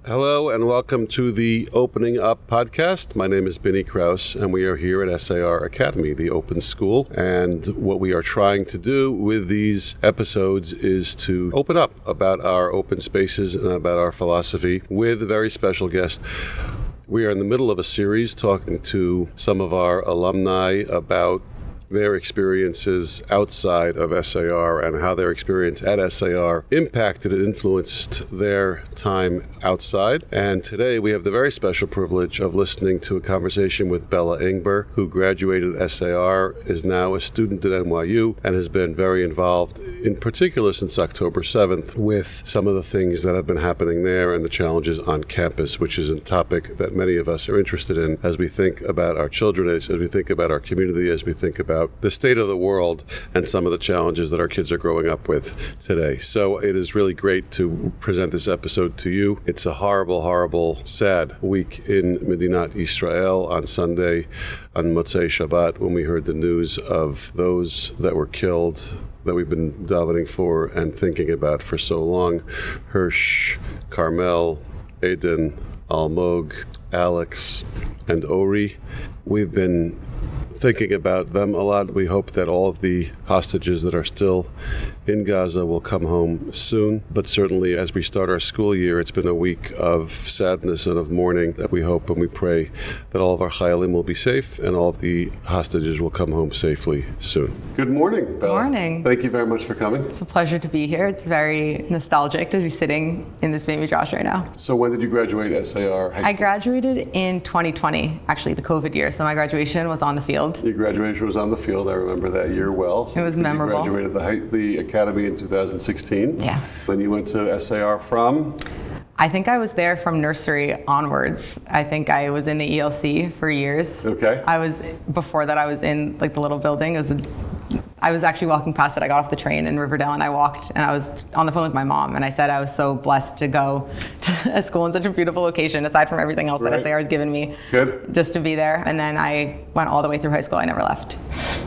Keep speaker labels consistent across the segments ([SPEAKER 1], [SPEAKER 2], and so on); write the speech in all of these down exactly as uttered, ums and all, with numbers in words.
[SPEAKER 1] Hello and welcome to the Opening Up podcast. My name is Benny Krause and we are here at S A R Academy, the open school. And what we are trying to do with these episodes is to open up about our open spaces and about our philosophy with a very special guest. We are in the middle of a series talking to some of our alumni about their experiences outside of S A R and how their experience at S A R impacted and influenced their time outside. And today we have the very special privilege of listening to a conversation with Bella Ingber, who graduated S A R, is now a student at N Y U, and has been very involved, in particular since October seventh, with some of the things that have been happening there and the challenges on campus, which is a topic that many of us are interested in as we think about our children, as we think about our community, as we think about the state of the world and some of the challenges that our kids are growing up with today. So it is really great to present this episode to you. It's a horrible, horrible, sad week in Medinat Israel on Sunday, on Motzei Shabbat, when we heard the news of those that were killed that we've been davening for and thinking about for so long. Hirsch, Carmel, Aiden, Almog, Alex, and Ori. We've been thinking about them a lot. We hope that all of the hostages that are still in Gaza will come home soon. But certainly as we start our school year, it's been a week of sadness and of mourning that we hope and we pray that all of our Chayalim will be safe and all of the hostages will come home safely soon. Good morning, Bella.
[SPEAKER 2] Good morning.
[SPEAKER 1] Thank you very much for coming.
[SPEAKER 2] It's a pleasure to be here. It's very nostalgic to be sitting in this baby Josh right now.
[SPEAKER 1] So when did you graduate S A R high school?
[SPEAKER 2] I graduated in twenty twenty, actually the COVID year. So my graduation was on the field.
[SPEAKER 1] Your graduation was on the field. I remember that year well. So
[SPEAKER 2] it was memorable.
[SPEAKER 1] You graduated the, high, the academy in two thousand sixteen.
[SPEAKER 2] Yeah.
[SPEAKER 1] When you went to S A R from?
[SPEAKER 2] I think I was there from nursery onwards. I think I was in the E L C for years.
[SPEAKER 1] Okay.
[SPEAKER 2] I was, before that I was in like the little building. It was a, I was actually walking past it. I got off the train in Riverdale and I walked and I was on the phone with my mom and I said I was so blessed to go to a school in such a beautiful location, aside from everything else
[SPEAKER 1] right.
[SPEAKER 2] that S A R has given me.
[SPEAKER 1] Good.
[SPEAKER 2] Just to be there. And then I went all the way through high school. I never left.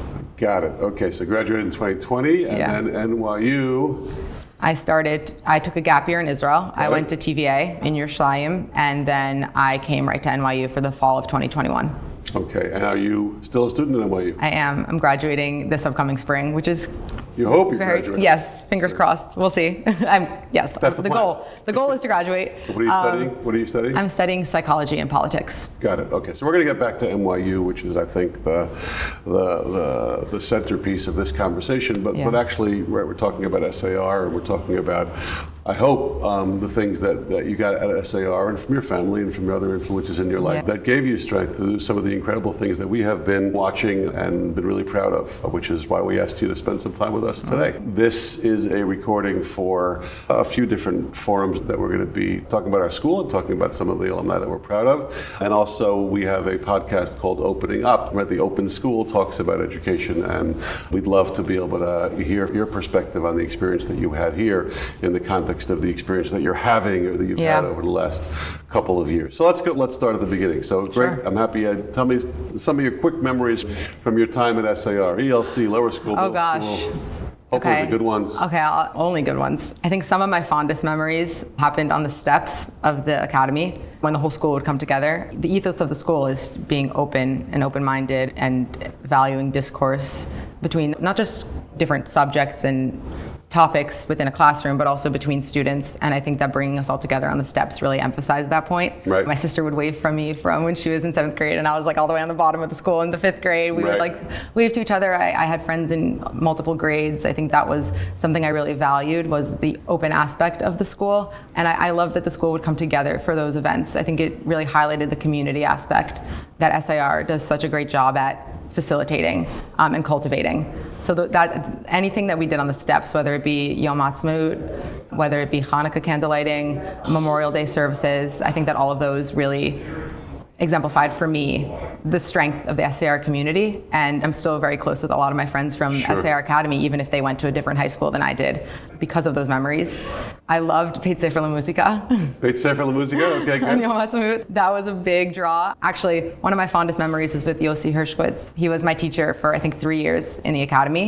[SPEAKER 1] Got it. Okay, so graduated in twenty twenty and
[SPEAKER 2] yeah.
[SPEAKER 1] then N Y U.
[SPEAKER 2] I started, I took a gap year in Israel.
[SPEAKER 1] Right.
[SPEAKER 2] I went to T V A in Yerushalayim and then I came right to N Y U for the fall of twenty twenty-one.
[SPEAKER 1] Okay, and are you still a student at N Y U?
[SPEAKER 2] I am. I'm graduating this upcoming spring, which is
[SPEAKER 1] You hope you
[SPEAKER 2] very,
[SPEAKER 1] graduate.
[SPEAKER 2] Yes, fingers crossed. We'll see. I'm yes.
[SPEAKER 1] That's the,
[SPEAKER 2] the
[SPEAKER 1] plan.
[SPEAKER 2] goal. The goal is to graduate.
[SPEAKER 1] What are you
[SPEAKER 2] Um,
[SPEAKER 1] studying? What are you studying?
[SPEAKER 2] I'm studying psychology and politics.
[SPEAKER 1] Got it. Okay, so we're going to get back to N Y U, which is, I think, the the the, the centerpiece of this conversation. But
[SPEAKER 2] Yeah.
[SPEAKER 1] but actually, right, we're talking about S A R, and we're talking about, I hope, um, the things that, that you got at S A R and from your family and from your other influences in your life
[SPEAKER 2] Yeah.
[SPEAKER 1] that gave you strength to do some of the incredible things that we have been watching and been really proud of, which is why we asked you to spend some time with us today. Mm-hmm. This is a recording for a few different forums that we're going to be talking about our school and talking about some of the alumni that we're proud of. And also we have a podcast called Opening Up, where the Open School talks about education, and we'd love to be able to hear your perspective on the experience that you had here in the context of the experience that you're having or that you've
[SPEAKER 2] Yeah.
[SPEAKER 1] had over the last couple of years. So let's go. Let's start at the beginning. So Greg,
[SPEAKER 2] Sure.
[SPEAKER 1] I'm happy. Uh, tell me some of your quick memories from your time at S A R, E L C, lower school,
[SPEAKER 2] Oh
[SPEAKER 1] middle
[SPEAKER 2] gosh.
[SPEAKER 1] school. Hopefully
[SPEAKER 2] Okay.
[SPEAKER 1] the good ones.
[SPEAKER 2] Okay, I'll, only good ones. I think some of my fondest memories happened on the steps of the academy when the whole school would come together. The ethos of the school is being open and open-minded and valuing discourse between not just different subjects and topics within a classroom, but also between students. And I think that bringing us all together on the steps really emphasized that point.
[SPEAKER 1] Right.
[SPEAKER 2] My sister would wave from me from when she was in seventh grade, and I was like all the way on the bottom of the school in the fifth grade. We
[SPEAKER 1] Right.
[SPEAKER 2] would like wave to each other. I, I had friends in multiple grades. I think that was something I really valued, was the open aspect of the school. And I, I love that the school would come together for those events. I think it really highlighted the community aspect that S A R does such a great job at facilitating um, and cultivating. So th- that anything that we did on the steps, whether it be Yom Ha'atzmaut, whether it be Hanukkah candlelighting, Memorial Day services, I think that all of those really exemplified for me the strength of the S A R community, and I'm still very close with a lot of my friends from
[SPEAKER 1] Sure.
[SPEAKER 2] S A R Academy, even if they went to a different high school than I did, because of those memories. I loved Beit Sefer LaMusika.
[SPEAKER 1] Beit Sefer LaMusika, okay,
[SPEAKER 2] On
[SPEAKER 1] good.
[SPEAKER 2] Yom Ha'atzmaut. That was a big draw. Actually, one of my fondest memories is with Yossi Hershkowitz. He was my teacher for, I think, three years in the academy.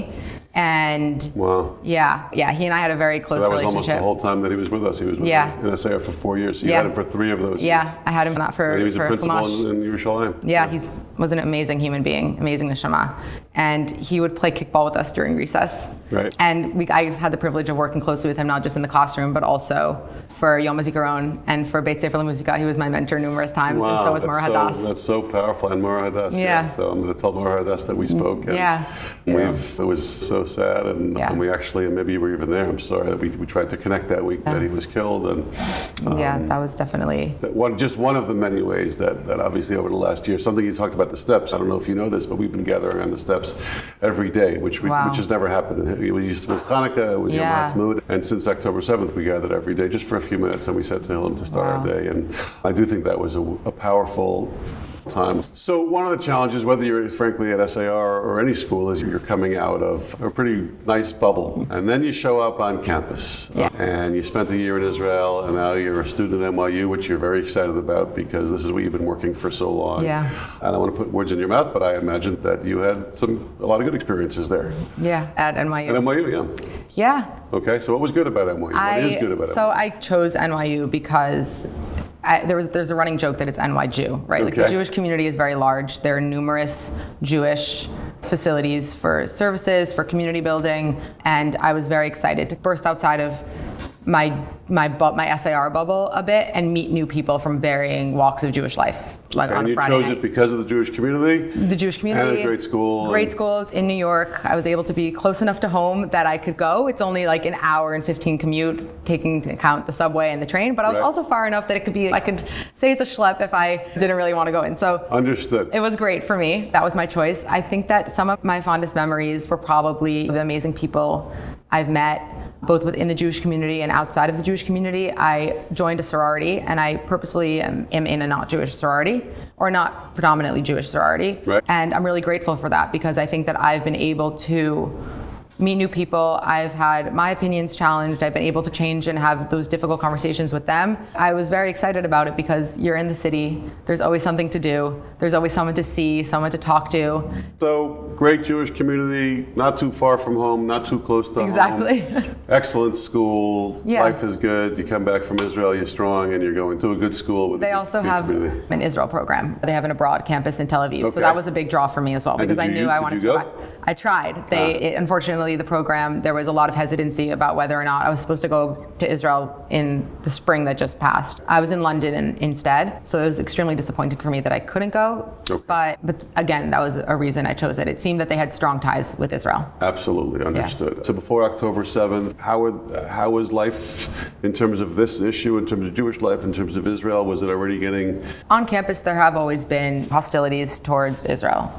[SPEAKER 2] And
[SPEAKER 1] wow.
[SPEAKER 2] yeah, yeah, he and I had a very close
[SPEAKER 1] so that was
[SPEAKER 2] relationship.
[SPEAKER 1] almost the whole time that he was with us. He was with
[SPEAKER 2] Yeah.
[SPEAKER 1] us in S A R for four years. So you
[SPEAKER 2] Yeah.
[SPEAKER 1] had him for three of those
[SPEAKER 2] Yeah,
[SPEAKER 1] years.
[SPEAKER 2] I had him not for
[SPEAKER 1] And he was
[SPEAKER 2] for
[SPEAKER 1] a principal
[SPEAKER 2] Chumash.
[SPEAKER 1] in, in Yerushalayim.
[SPEAKER 2] Yeah, he was an amazing human being, amazing neshama. And he would play kickball with us during recess.
[SPEAKER 1] Right.
[SPEAKER 2] And we, I had the privilege of working closely with him, not just in the classroom, but also for Yom HaZikaron and for Beit Sefer LaMuzika. He was my mentor numerous times,
[SPEAKER 1] Wow,
[SPEAKER 2] and so was
[SPEAKER 1] that's
[SPEAKER 2] Mora
[SPEAKER 1] so,
[SPEAKER 2] Hadass.
[SPEAKER 1] that's so powerful. And Mora Hadass, yeah.
[SPEAKER 2] Yeah.
[SPEAKER 1] So I'm going to tell Mora Hadass that we spoke. And
[SPEAKER 2] Yeah.
[SPEAKER 1] We've, it was so sad. And,
[SPEAKER 2] Yeah.
[SPEAKER 1] and we actually, and maybe you were even there, I'm sorry, that we, we tried to connect that week
[SPEAKER 2] Yeah.
[SPEAKER 1] that he was killed. And um,
[SPEAKER 2] Yeah, that was definitely.
[SPEAKER 1] that one, just one of the many ways that, that obviously over the last year, something you talked about the steps. I don't know if you know this, but we've been gathering on the steps every day, which we,
[SPEAKER 2] Wow.
[SPEAKER 1] which has never happened. It was, it was Hanukkah, it was
[SPEAKER 2] Yeah.
[SPEAKER 1] Yom HaAtzmaut, and since October seventh, we gathered every day just for a few minutes, and we said to him to start
[SPEAKER 2] Wow.
[SPEAKER 1] our day. And I do think that was a, a powerful time. So one of the challenges, whether you're frankly at S A R or any school, is you're coming out of a pretty nice bubble, and then you show up on campus.
[SPEAKER 2] Yeah.
[SPEAKER 1] And you spent a year in Israel, and now you're a student at N Y U, which you're very excited about because this is what you've been working for so long.
[SPEAKER 2] Yeah.
[SPEAKER 1] I don't want to put words in your mouth, but I imagine that you had some a lot of good experiences there.
[SPEAKER 2] Yeah, at N Y U.
[SPEAKER 1] At N Y U, yeah.
[SPEAKER 2] Yeah.
[SPEAKER 1] Okay, so what was good about N Y U? What
[SPEAKER 2] I,
[SPEAKER 1] is good about
[SPEAKER 2] so
[SPEAKER 1] N Y U?
[SPEAKER 2] I chose N Y U because I, there was there's a running joke that it's N Y Jew, right? Like the
[SPEAKER 1] Okay.
[SPEAKER 2] Jewish community is very large. There are numerous Jewish facilities for services, for community building, and I was very excited to burst outside of my my bu- my S A R bubble a bit and meet new people from varying walks of Jewish life, like on
[SPEAKER 1] And
[SPEAKER 2] a
[SPEAKER 1] you
[SPEAKER 2] Friday
[SPEAKER 1] chose
[SPEAKER 2] night.
[SPEAKER 1] it because of the Jewish community?
[SPEAKER 2] The Jewish community.
[SPEAKER 1] And a great school.
[SPEAKER 2] Great
[SPEAKER 1] and-
[SPEAKER 2] school. It's in New York. I was able to be close enough to home that I could go. It's only like an hour and fifteen commute, taking into account the subway and the train. But I was
[SPEAKER 1] Right.
[SPEAKER 2] also far enough that it could be, I could say it's a schlep if I didn't really want to go in. So
[SPEAKER 1] Understood.
[SPEAKER 2] it was great for me. That was my choice. I think that some of my fondest memories were probably the amazing people I've met, both within the Jewish community and outside of the Jewish community. I joined a sorority, and I purposely am, am in a not Jewish sorority, or not predominantly Jewish sorority.
[SPEAKER 1] Right.
[SPEAKER 2] And I'm really grateful for that because I think that I've been able to meet new people. I've had my opinions challenged. I've been able to change and have those difficult conversations with them. I was very excited about it because you're in the city. There's always something to do. There's always someone to see, someone to talk to.
[SPEAKER 1] So, great Jewish community, not too far from home, not too close to
[SPEAKER 2] Exactly.
[SPEAKER 1] home. Excellent school.
[SPEAKER 2] Yeah.
[SPEAKER 1] Life is good. You come back from Israel, you're strong, and you're going to a good school. With a
[SPEAKER 2] They
[SPEAKER 1] good-
[SPEAKER 2] also
[SPEAKER 1] good
[SPEAKER 2] have
[SPEAKER 1] community.
[SPEAKER 2] an Israel program. They have an abroad campus in Tel Aviv. So
[SPEAKER 1] Okay.
[SPEAKER 2] that was a big draw for me as well
[SPEAKER 1] And
[SPEAKER 2] because
[SPEAKER 1] did
[SPEAKER 2] I
[SPEAKER 1] you-
[SPEAKER 2] knew I
[SPEAKER 1] did
[SPEAKER 2] wanted
[SPEAKER 1] you
[SPEAKER 2] to
[SPEAKER 1] go?
[SPEAKER 2] go back. I tried. They
[SPEAKER 1] Ah.
[SPEAKER 2] it, unfortunately the program there was a lot of hesitancy about whether or not I was supposed to go to Israel in the spring that just passed. I was in London in, instead, so it was extremely disappointing for me that I couldn't go.
[SPEAKER 1] Okay.
[SPEAKER 2] But but again, that was a reason I chose it. It seemed that they had strong ties with Israel.
[SPEAKER 1] Absolutely, understood. So before October seventh, how, were, how was life in terms of this issue, in terms of Jewish life, in terms of Israel? Was it already getting...
[SPEAKER 2] On campus, there have always been hostilities towards Israel.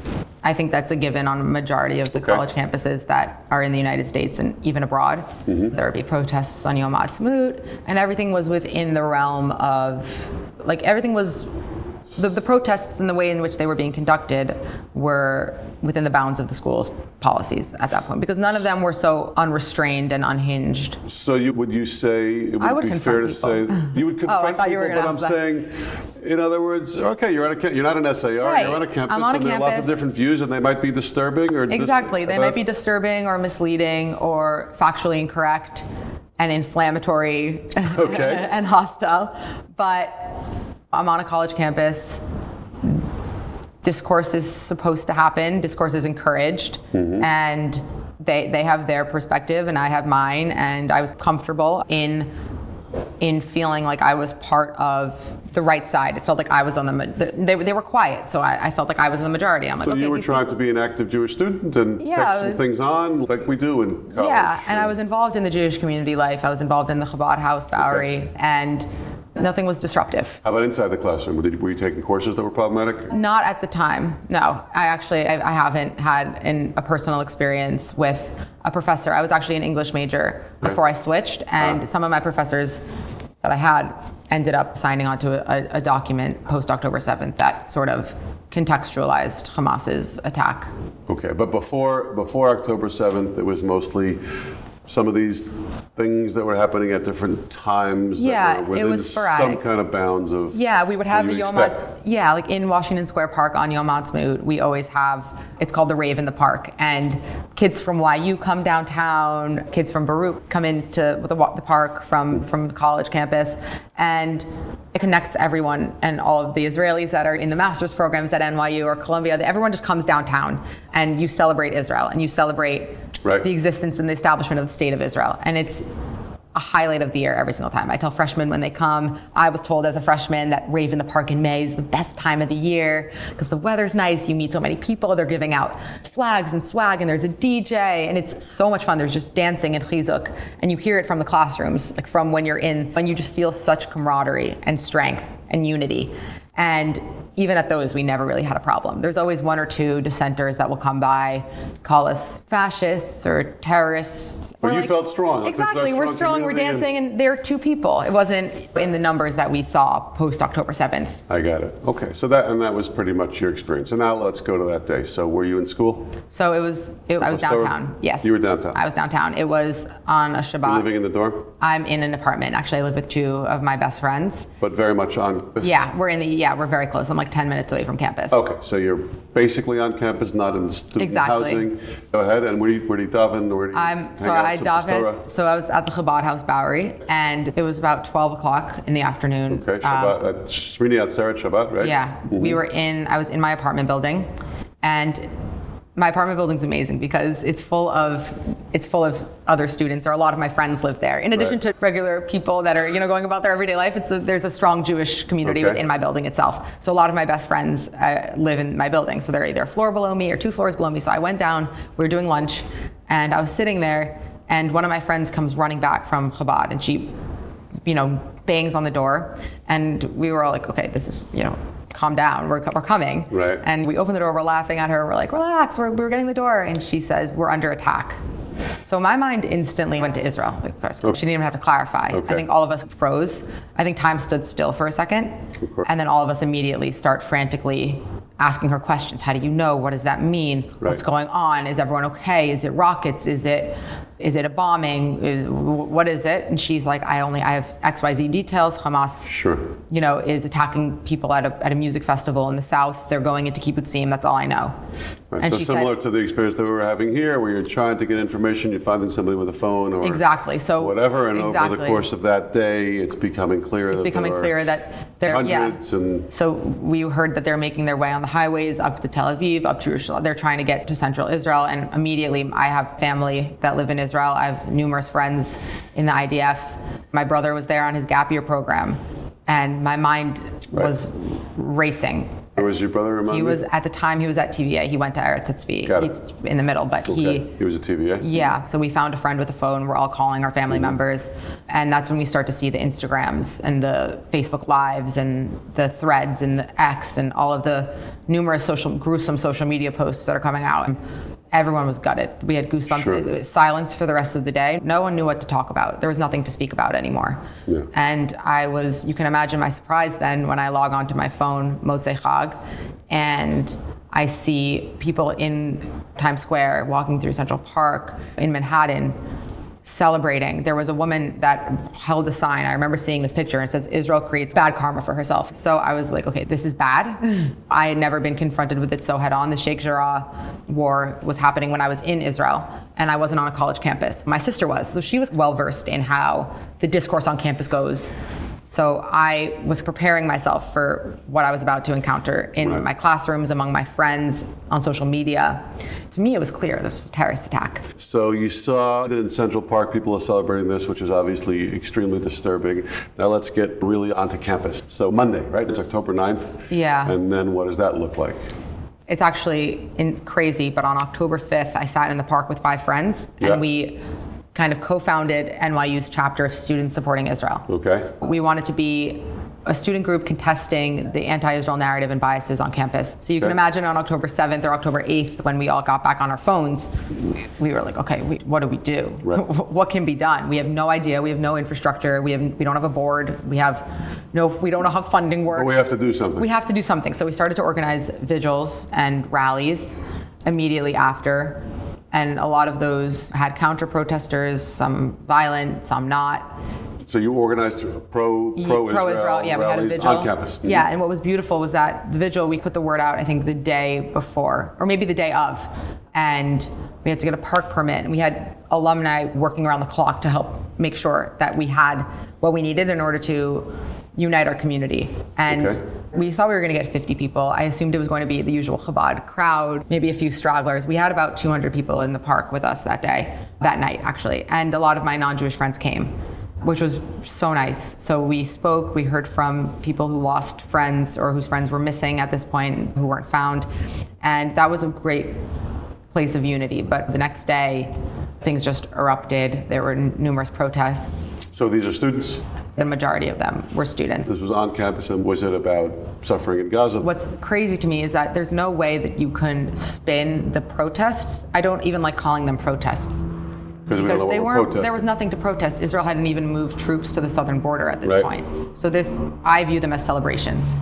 [SPEAKER 2] I think that's a given on a majority of the
[SPEAKER 1] Okay.
[SPEAKER 2] college campuses that are in the United States and even abroad.
[SPEAKER 1] Mm-hmm.
[SPEAKER 2] There would be protests on Yom HaAtzmaut, and everything was within the realm of, like, everything was, the, the protests and the way in which they were being conducted were within the bounds of the school's policies at that point, because none of them were so unrestrained and unhinged.
[SPEAKER 1] So you, would you say, it would,
[SPEAKER 2] I would
[SPEAKER 1] be fair to
[SPEAKER 2] confront
[SPEAKER 1] say, you would confront
[SPEAKER 2] thought you
[SPEAKER 1] people,
[SPEAKER 2] were
[SPEAKER 1] but
[SPEAKER 2] gonna
[SPEAKER 1] I'm
[SPEAKER 2] ask that.
[SPEAKER 1] saying, in other words, okay, you're, on a, ca- you're not an S A R,
[SPEAKER 2] Right.
[SPEAKER 1] you're on a campus,
[SPEAKER 2] I'm on a
[SPEAKER 1] and there are lots of
[SPEAKER 2] campus.
[SPEAKER 1] different views, and they might be disturbing or dis-
[SPEAKER 2] Exactly. They might
[SPEAKER 1] about-
[SPEAKER 2] be disturbing or misleading or factually incorrect and inflammatory
[SPEAKER 1] Okay.
[SPEAKER 2] and hostile. But I'm on a college campus. Discourse is supposed to happen. Discourse is encouraged.
[SPEAKER 1] Mm-hmm.
[SPEAKER 2] And they, they have their perspective and I have mine. And I was comfortable in in feeling like I was part of the right side. It felt like I was on the, ma- they, they were quiet, so I, I felt like I was in the majority. I'm like,
[SPEAKER 1] So
[SPEAKER 2] okay,
[SPEAKER 1] you were
[SPEAKER 2] these
[SPEAKER 1] trying to be an active Jewish student and
[SPEAKER 2] Yeah,
[SPEAKER 1] take
[SPEAKER 2] I
[SPEAKER 1] some
[SPEAKER 2] was-
[SPEAKER 1] things on like we do in college.
[SPEAKER 2] Yeah, and I was involved in the Jewish community life. I was involved in the Chabad House, Bowery, and nothing was disruptive.
[SPEAKER 1] How about inside the classroom? Did, were you taking courses that were problematic?
[SPEAKER 2] Not at the time, no. I actually, I, I haven't had an, a personal experience with a professor. I was actually an English major before I switched, and
[SPEAKER 1] Ah.
[SPEAKER 2] some of my professors that I had ended up signing onto a, a document post-October seventh that sort of contextualized Hamas's attack.
[SPEAKER 1] Okay, but before before October seventh, it was mostly some of these things that were happening at different times?
[SPEAKER 2] Yeah,
[SPEAKER 1] that were
[SPEAKER 2] it
[SPEAKER 1] within
[SPEAKER 2] was sporadic.
[SPEAKER 1] some kind of bounds of
[SPEAKER 2] Yeah, we would have
[SPEAKER 1] what
[SPEAKER 2] a
[SPEAKER 1] you
[SPEAKER 2] Yom
[SPEAKER 1] expect.
[SPEAKER 2] Ha'atzmaut. Yeah, like in Washington Square Park on Yom Ha'atzmaut, we always have, it's called the Rave in the Park. And kids from Y U come downtown, kids from Baruch come into the, the park from, from the college campus. And it connects everyone and all of the Israelis that are in the master's programs at N Y U or Columbia. Everyone just comes downtown and you celebrate Israel and you celebrate
[SPEAKER 1] Right.
[SPEAKER 2] the existence and the establishment of the state of Israel. And it's a highlight of the year every single time. I tell freshmen when they come, I was told as a freshman that Rave in the Park in May is the best time of the year because the weather's nice, you meet so many people, they're giving out flags and swag, and there's a D J, and it's so much fun. There's just dancing and chizuk, and you hear it from the classrooms, like from when you're in, when you just feel such camaraderie and strength and unity. And even at those, we never really had a problem. There's always one or two dissenters that will come by, call us fascists or terrorists.
[SPEAKER 1] But
[SPEAKER 2] We're
[SPEAKER 1] you
[SPEAKER 2] like,
[SPEAKER 1] felt strong. Like, this is
[SPEAKER 2] exactly,
[SPEAKER 1] our
[SPEAKER 2] we're
[SPEAKER 1] strong
[SPEAKER 2] strong, we're
[SPEAKER 1] community and-
[SPEAKER 2] dancing, and they're two people. It wasn't in the numbers that we saw post October seventh.
[SPEAKER 1] I got it. Okay, so that and that was pretty much your experience. So now let's go to that day. So were you in school?
[SPEAKER 2] So it was, it, I was
[SPEAKER 1] October?
[SPEAKER 2] downtown. Yes.
[SPEAKER 1] You were downtown.
[SPEAKER 2] I was downtown. It was on a
[SPEAKER 1] You're
[SPEAKER 2] Shabbat.
[SPEAKER 1] living in the dorm,
[SPEAKER 2] I'm in an apartment. Actually, I live with two of my best friends.
[SPEAKER 1] but very much on.
[SPEAKER 2] Yeah, we're in the, yeah, we're very close. I'm like ten minutes away from campus.
[SPEAKER 1] Okay, so you're basically on campus, not in the student
[SPEAKER 2] Exactly.
[SPEAKER 1] housing. Go ahead, and where do you, where do you daven? Or where do you
[SPEAKER 2] I'm
[SPEAKER 1] hang
[SPEAKER 2] so
[SPEAKER 1] out?
[SPEAKER 2] I
[SPEAKER 1] Some
[SPEAKER 2] davened.
[SPEAKER 1] Torah?
[SPEAKER 2] So I was at the Chabad House Bowery, and it was about twelve o'clock in the afternoon.
[SPEAKER 1] Okay, Shabbat.
[SPEAKER 2] Um,
[SPEAKER 1] uh, Shmini Atzeret Shabbat, right?
[SPEAKER 2] yeah, we were in. I was in my apartment building, and my apartment building's amazing because it's full of it's full of other students, or a lot of my friends live there. In addition
[SPEAKER 1] Right.
[SPEAKER 2] to regular people that are you know going about their everyday life, it's a, there's a strong Jewish community
[SPEAKER 1] Okay.
[SPEAKER 2] within my building itself. So a lot of my best friends uh, live in my building, so they're either a floor below me or two floors below me. So I went down. We were doing lunch, and I was sitting there, and one of my friends comes running back from Chabad, and she, you know, bangs on the door, and we were all like, okay, this is you know. calm down, we're, we're coming.
[SPEAKER 1] Right.
[SPEAKER 2] And we open the door, we're laughing at her, we're like, relax, we're, we're getting the door. And she says, we're under attack. So my mind instantly went to Israel. Like, of course,
[SPEAKER 1] Okay.
[SPEAKER 2] she didn't even have to clarify.
[SPEAKER 1] Okay.
[SPEAKER 2] I think all of us froze. I think time stood still for a second.
[SPEAKER 1] Of course.
[SPEAKER 2] And then all of us immediately start frantically asking her questions. How do you know? What does that mean?
[SPEAKER 1] Right.
[SPEAKER 2] What's going on? Is everyone okay? Is it rockets? Is it is it a bombing? Is, what is it? And she's like, I only I have X Y Z details. Hamas
[SPEAKER 1] Sure.
[SPEAKER 2] you know, is attacking people at a, at a music festival in the South. They're going into kibbutzim. That's all I know.
[SPEAKER 1] Right.
[SPEAKER 2] And
[SPEAKER 1] So
[SPEAKER 2] she
[SPEAKER 1] similar
[SPEAKER 2] said,
[SPEAKER 1] to the experience that we were having here, where you're trying to get information, you're finding somebody with a phone or
[SPEAKER 2] exactly. So
[SPEAKER 1] whatever, and over the
[SPEAKER 2] exactly.
[SPEAKER 1] course of that day, it's becoming clear
[SPEAKER 2] It's
[SPEAKER 1] that
[SPEAKER 2] becoming
[SPEAKER 1] there are
[SPEAKER 2] clear that they're
[SPEAKER 1] hundreds
[SPEAKER 2] yeah.
[SPEAKER 1] and
[SPEAKER 2] So we heard that they're making their way on the highways up to Tel Aviv, up to Jerusalem. They're trying to get to central Israel, and immediately I have family that live in Israel. I have numerous friends in the I D F. My brother was there on his gap year program, and my mind
[SPEAKER 1] Right.
[SPEAKER 2] was racing.
[SPEAKER 1] Where was your brother? Remind
[SPEAKER 2] He
[SPEAKER 1] me?
[SPEAKER 2] was at the time he was at T V A. He went to Eretz Tzvi.
[SPEAKER 1] Got it.
[SPEAKER 2] He's in the middle, but
[SPEAKER 1] Okay.
[SPEAKER 2] he
[SPEAKER 1] He was a T V A?
[SPEAKER 2] yeah, so we found a friend with a phone. We're all calling our family
[SPEAKER 1] Mm-hmm.
[SPEAKER 2] members. And that's when we start to see the Instagrams and the Facebook Lives and the threads and the X and all of the numerous social, gruesome social media posts that are coming out. And everyone was gutted. We had goosebumps.
[SPEAKER 1] Sure.
[SPEAKER 2] It was silence for the rest of the day. No one knew what to talk about. There was nothing to speak about anymore.
[SPEAKER 1] Yeah.
[SPEAKER 2] And I was, you can imagine my surprise then when I log onto my phone, Motzei Chag, and I see people in Times Square walking through Central Park in Manhattan celebrating. There was a woman that held a sign. I remember seeing this picture, and it says, Israel creates bad karma for herself. So I was like, okay, this is bad. I had never been confronted with it so head on. The Sheikh Jarrah war was happening when I was in Israel, and I wasn't on a college campus. My sister was, so she was well versed in how the discourse on campus goes. So I was preparing myself for what I was about to encounter in
[SPEAKER 1] Right.
[SPEAKER 2] my classrooms, among my friends, on social media. To me, it was clear this was a terrorist attack.
[SPEAKER 1] So you saw that in Central Park, people are celebrating this, which is obviously extremely disturbing. Now let's get really onto campus. So Monday, right? It's October ninth.
[SPEAKER 2] Yeah.
[SPEAKER 1] And then what does that look like?
[SPEAKER 2] It's actually in, crazy, but on October fifth, I sat in the park with five friends, and
[SPEAKER 1] Yeah.
[SPEAKER 2] we kind of co-founded N Y U's chapter of Students Supporting Israel.
[SPEAKER 1] Okay.
[SPEAKER 2] We wanted to be a student group contesting the anti-Israel narrative and biases on campus. So you can
[SPEAKER 1] Okay.
[SPEAKER 2] imagine on October seventh or October eighth, when we all got back on our phones, we were like, okay, we, what do we do?
[SPEAKER 1] Right.
[SPEAKER 2] What can be done? We have no idea. We have no infrastructure. We have we don't have a board. We have no. We don't know how funding works.
[SPEAKER 1] But we have to do something.
[SPEAKER 2] We have to do something. So we started to organize vigils and rallies immediately after. And a lot of those had counter-protesters, some violent, some not.
[SPEAKER 1] So you organized pro pro
[SPEAKER 2] Pro Israel, yeah, we had a vigil
[SPEAKER 1] on campus. Mm-hmm.
[SPEAKER 2] Yeah, and what was beautiful was that the vigil, we put the word out, I think, the day before, or maybe the day of, and we had to get a park permit, and we had alumni working around the clock to help make sure that we had what we needed in order to unite our community. And
[SPEAKER 1] okay.
[SPEAKER 2] we thought we were going to get fifty people. I assumed it was going to be the usual Chabad crowd, maybe a few stragglers. We had about two hundred people in the park with us that day, that night actually, and a lot of my non-Jewish friends came, which was so nice. So we spoke, we heard from people who lost friends or whose friends were missing at this point, who weren't found. And that was a great place of unity. But the next day, things just erupted. There were n- numerous protests.
[SPEAKER 1] So these are students?
[SPEAKER 2] The majority of them were students.
[SPEAKER 1] This was on campus, and was it about suffering in Gaza?
[SPEAKER 2] What's crazy to me is that there's no way that you can spin the protests. I don't even like calling them protests. Because they weren't, there was nothing to protest. Israel hadn't even moved troops to the southern border at this
[SPEAKER 1] right.
[SPEAKER 2] point. So this, I view them as celebrations.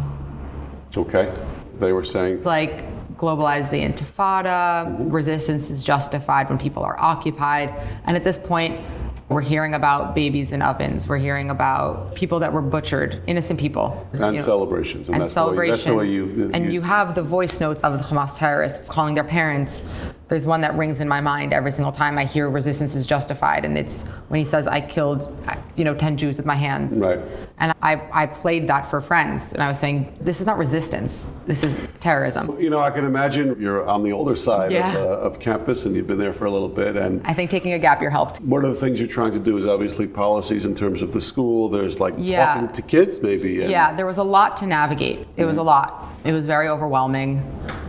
[SPEAKER 1] Okay. They were saying?
[SPEAKER 2] Like, globalize the Intifada, mm-hmm. resistance is justified when people are occupied. And at this point, we're hearing about babies in ovens. We're hearing about people that were butchered, innocent people.
[SPEAKER 1] And
[SPEAKER 2] you know,
[SPEAKER 1] celebrations. And,
[SPEAKER 2] and
[SPEAKER 1] that's
[SPEAKER 2] celebrations.
[SPEAKER 1] The way, that's the way you,
[SPEAKER 2] and
[SPEAKER 1] you,
[SPEAKER 2] you have the voice notes of the Hamas terrorists calling their parents. There's one that rings in my mind every single time I hear resistance is justified. And it's when he says, I killed, you know, ten Jews with my hands.
[SPEAKER 1] Right.
[SPEAKER 2] And I, I played that for friends. And I was saying, this is not resistance. This is terrorism.
[SPEAKER 1] You know, I can imagine you're on the older side
[SPEAKER 2] yeah.
[SPEAKER 1] of, uh, of campus, and you've been there for a little bit. And
[SPEAKER 2] I think taking a gap year helped.
[SPEAKER 1] One of the things you're trying to do is obviously policies in terms of the school. There's like
[SPEAKER 2] yeah.
[SPEAKER 1] talking to kids maybe. And
[SPEAKER 2] yeah, there was a lot to navigate. It mm-hmm. was a lot. It was very overwhelming.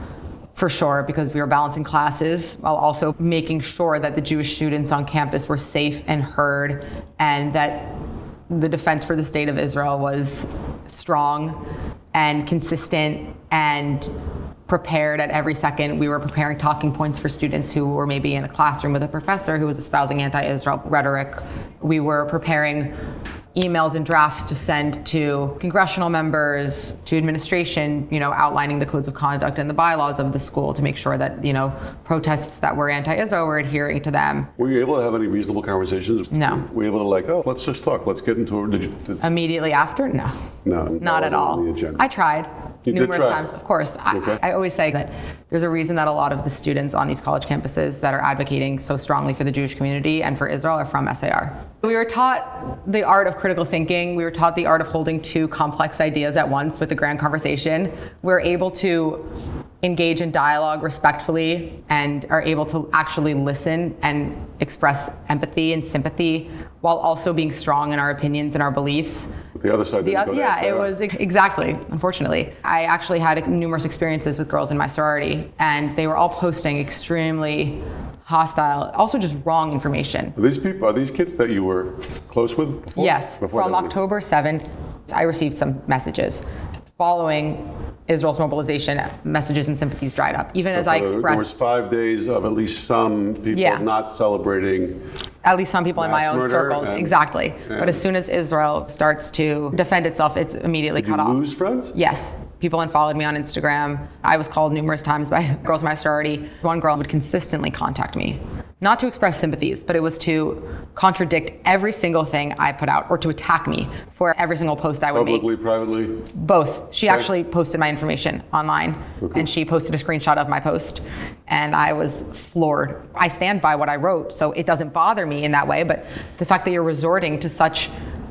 [SPEAKER 2] For sure, because we were balancing classes while also making sure that the Jewish students on campus were safe and heard, and that the defense for the state of Israel was strong and consistent and prepared at every second. We were preparing talking points for students who were maybe in a classroom with a professor who was espousing anti-Israel rhetoric. We were preparing emails and drafts to send to congressional members, to administration, you know, outlining the codes of conduct and the bylaws of the school to make sure that, you know, protests that were anti-Israel were adhering to them.
[SPEAKER 1] Were you able to have any reasonable conversations?
[SPEAKER 2] No.
[SPEAKER 1] Were you able to like, oh, let's just talk, let's get into it? Did you, did...
[SPEAKER 2] Immediately after? No.
[SPEAKER 1] No.
[SPEAKER 2] Not at all.
[SPEAKER 1] On the agenda.
[SPEAKER 2] I tried.
[SPEAKER 1] You
[SPEAKER 2] numerous
[SPEAKER 1] did try.
[SPEAKER 2] times, of course.
[SPEAKER 1] Okay.
[SPEAKER 2] I, I always say that there's a reason that a lot of the students on these college campuses that are advocating so strongly for the Jewish community and for Israel are from S A R. We were taught the art of critical thinking. We were taught the art of holding two complex ideas at once with a grand conversation. We're able to engage in dialogue respectfully and are able to actually listen and express empathy and sympathy while also being strong in our opinions and our beliefs.
[SPEAKER 1] The other side didn't
[SPEAKER 2] the,
[SPEAKER 1] go
[SPEAKER 2] Yeah,
[SPEAKER 1] to
[SPEAKER 2] it was exactly, unfortunately. I actually had numerous experiences with girls in my sorority, and they were all posting extremely hostile, also just wrong information.
[SPEAKER 1] Are these people, are these kids that you were close with before?
[SPEAKER 2] Yes,
[SPEAKER 1] before
[SPEAKER 2] from October seventh, I received some messages. Following Israel's mobilization, messages and sympathies dried up. Even
[SPEAKER 1] so
[SPEAKER 2] as I
[SPEAKER 1] there,
[SPEAKER 2] expressed...
[SPEAKER 1] There was five days of at least some people
[SPEAKER 2] yeah.
[SPEAKER 1] not celebrating.
[SPEAKER 2] At least some people in my own circles,
[SPEAKER 1] and,
[SPEAKER 2] exactly.
[SPEAKER 1] And
[SPEAKER 2] but as soon as Israel starts to defend itself, it's immediately
[SPEAKER 1] did
[SPEAKER 2] cut
[SPEAKER 1] you
[SPEAKER 2] off.
[SPEAKER 1] Lose friends?
[SPEAKER 2] Yes. People unfollowed me on Instagram. I was called numerous times by girls in my sorority. One girl would consistently contact me, not to express sympathies, but it was to contradict every single thing I put out or to attack me for every single post I would
[SPEAKER 1] Publicly,
[SPEAKER 2] make.
[SPEAKER 1] Publicly, privately?
[SPEAKER 2] Both. She
[SPEAKER 1] okay.
[SPEAKER 2] actually posted my information online, okay. and she posted a screenshot of my post, and I was floored. I stand by what I wrote, so it doesn't bother me in that way, but the fact that you're resorting to such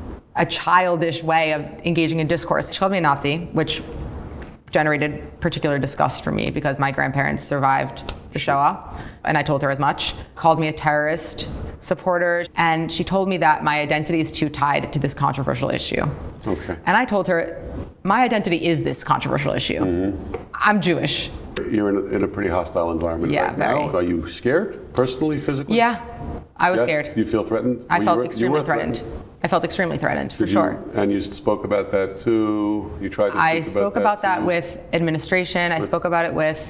[SPEAKER 2] a childish way of engaging in discourse. She called me a Nazi, which generated particular disgust for me because my grandparents survived the Shoah, and I told her as much. Called me a terrorist supporter, and she told me that my identity is too tied to this controversial issue.
[SPEAKER 1] Okay.
[SPEAKER 2] And I told her, my identity is this controversial issue. Mm-hmm. I'm Jewish.
[SPEAKER 1] You're in a, in a pretty hostile environment
[SPEAKER 2] yeah,
[SPEAKER 1] right
[SPEAKER 2] very.
[SPEAKER 1] now. Are you scared, personally, physically?
[SPEAKER 2] Yeah, I was
[SPEAKER 1] yes?
[SPEAKER 2] scared.
[SPEAKER 1] Do you feel threatened?
[SPEAKER 2] I
[SPEAKER 1] Were
[SPEAKER 2] felt
[SPEAKER 1] you,
[SPEAKER 2] extremely
[SPEAKER 1] you
[SPEAKER 2] threatened.
[SPEAKER 1] threatened.
[SPEAKER 2] I felt extremely threatened, for
[SPEAKER 1] Did
[SPEAKER 2] sure.
[SPEAKER 1] You, and you spoke about that too? You tried to
[SPEAKER 2] I
[SPEAKER 1] speak
[SPEAKER 2] spoke
[SPEAKER 1] about,
[SPEAKER 2] about
[SPEAKER 1] that,
[SPEAKER 2] that
[SPEAKER 1] too.
[SPEAKER 2] with administration. I
[SPEAKER 1] With,
[SPEAKER 2] spoke about it with